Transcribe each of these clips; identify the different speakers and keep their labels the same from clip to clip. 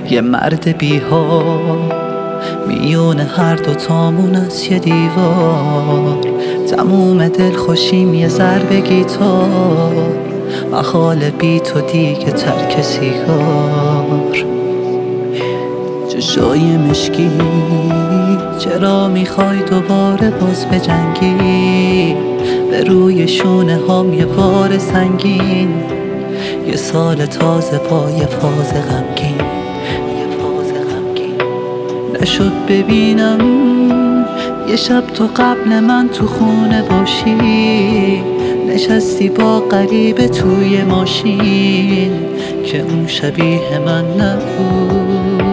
Speaker 1: یه مرد بی‌حال میون هر دوتامون از یه دیوار. تموم دلخوشیم یه ضرب گیتار، محال بی تو دیگه ترک سیگار. چشای مشکی چرا میخوای دوباره باز بجنگی؟ به روی شونه هام یه بار سنگین، یه سال تازه با یه فاز غمگین. نشد ببینم یه شب تو قبل من تو خونه باشی، نشستی با غریبه توی ماشین که اون شبیه من نبود.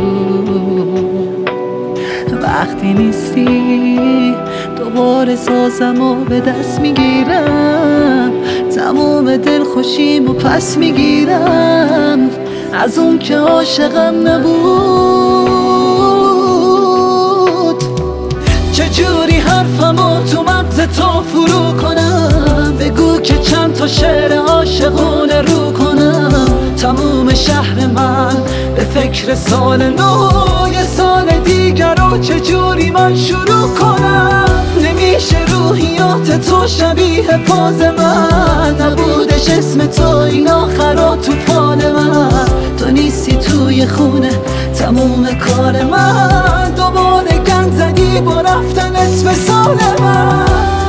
Speaker 1: وقتی نیستی دوباره سازمو به دست میگیرم، تموم دلخوشیمو پس میگیرم از اون که عاشقم نبود. چجوری حرفمو تو مغز تو فرو کنم؟ بگو که چند تا شعر عاشقونه رو کنم. تموم شهر من به فکر سال نو، یه سال دیگر رو چجوری من شروع کنم؟ نمیشه روحیات تو شبیه فاز من، نبودش اسم تو این آخرا تو فال من. تو نیستی توی خونه تموم کار من، دوباره گند زدی با رفتن اسم سال من.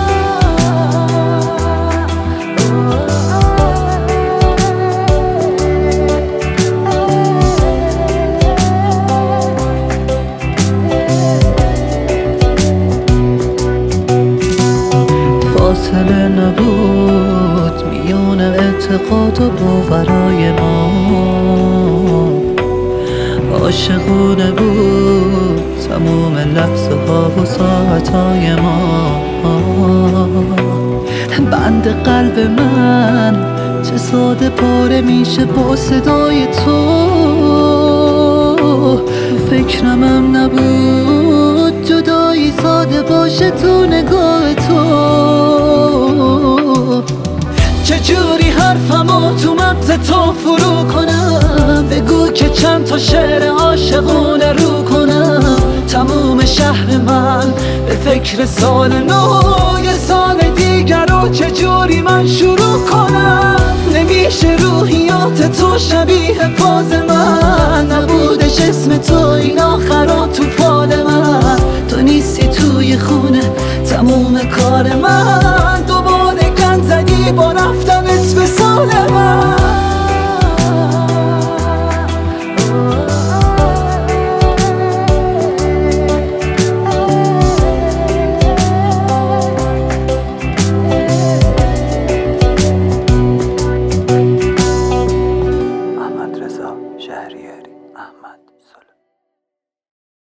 Speaker 1: فاصله نبود میون اعتقاد و باورای ما، عاشقونه بود تموم لحظه ها و ساعتهای ما. بند قلب من چه ساده پاره میشه با صدای تو، فکرمم نبود جدایی ساده باشه تو نگاه تو. چجوری حرفمو تو مغز تو فرو کنم؟ بگو که چند تا شعر عاشقونه رو کنم. تموم شهر من به فکر سال نو، یه سال دیگر رو چجوری من شروع کنم؟ نمیشه روحیات تو شبیه فاز من، نبودش اسم تو این آخرا تو فال من. تو نیستی توی خونه تموم کار من،